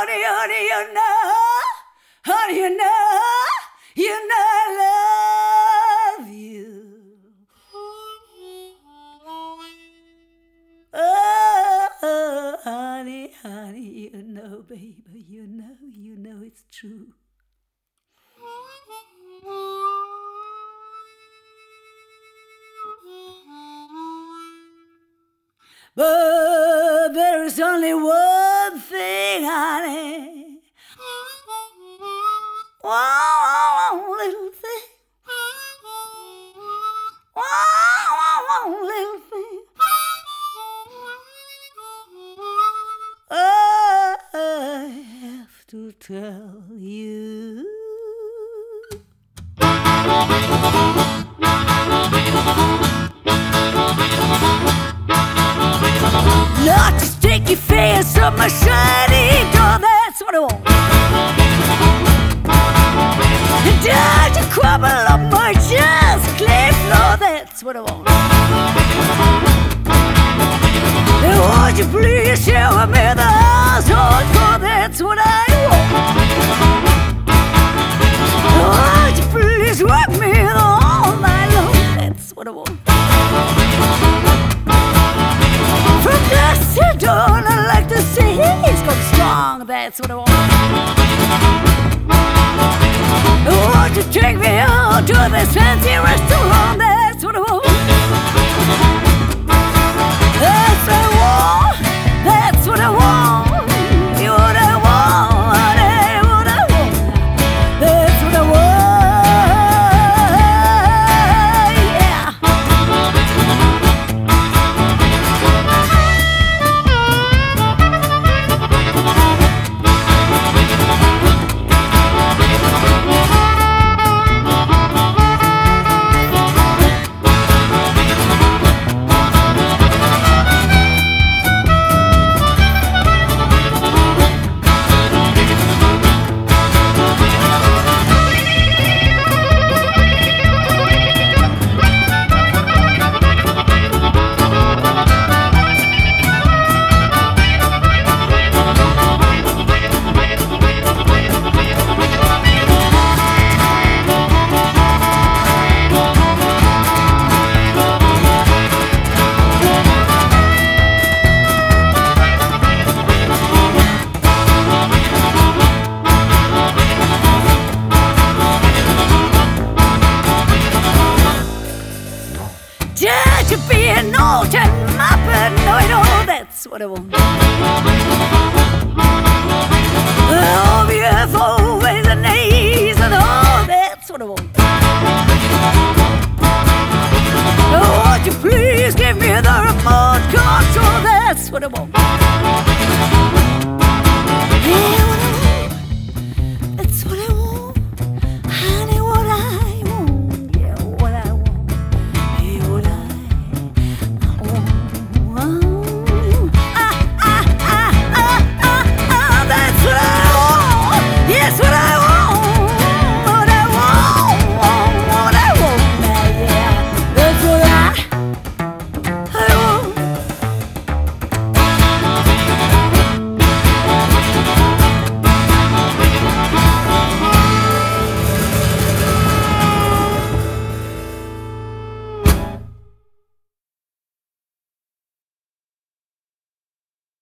honey, honey, you know, honey, you know I love you. Oh, honey, honey, you know, baby, you know it's true. But there's only one thing, honey. One little thing. One little thing. I have to tell you. Not to stick your face up my shiny door, that's what I want. And don't you crumble up my just clay floor, that's what I want. And would you please show me the household chore, that's what I want. Would you please work me all night long, that's what I want. From dusk till dawn, I like to see he's going strong, that's what I want. Won't you take me out to this fancy restaurant, that's what I want. That's what I want, that's what I want. You what I want, honey, what I want. That's what I want, yeah. Just to be an old and mopping, no, that's what I want. Oh, yes, always an ace, and oh, that's what I want. Oh, won't you please give me the remote control, that's what I want.